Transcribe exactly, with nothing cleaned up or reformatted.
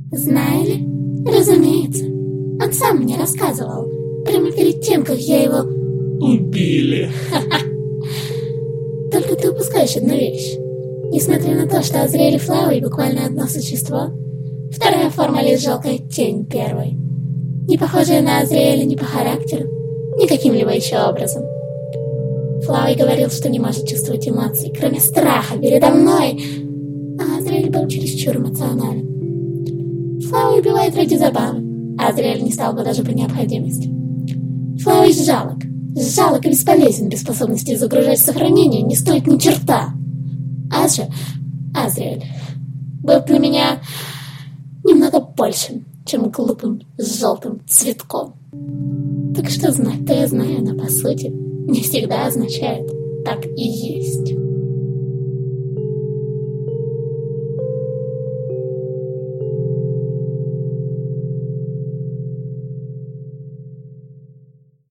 Знали? Разумеется. Он сам мне рассказывал. Прямо перед тем, как я его... Убили. Только ты упускаешь одну вещь. Несмотря на то, что Азриэль и Флауи буквально одно существо, вторая форма лишь жалкая тень первой. Не похожая на Азриэля ни по характеру, ни каким-либо еще образом. Флауи говорил, что не может чувствовать эмоций, кроме страха передо мной, а Азриэль был чересчур эмоционален. Флауи убивает ради забавы, а Азриэль не стал бы даже по необходимости. Флауи жалок, жалок и бесполезен, без способности загружать сохранение, не стоит ни черта. Аз же, Азриэль, был для меня немного большим, чем глупым желтым цветком. Так что знать-то я знаю, но по сути не всегда означает «так и есть».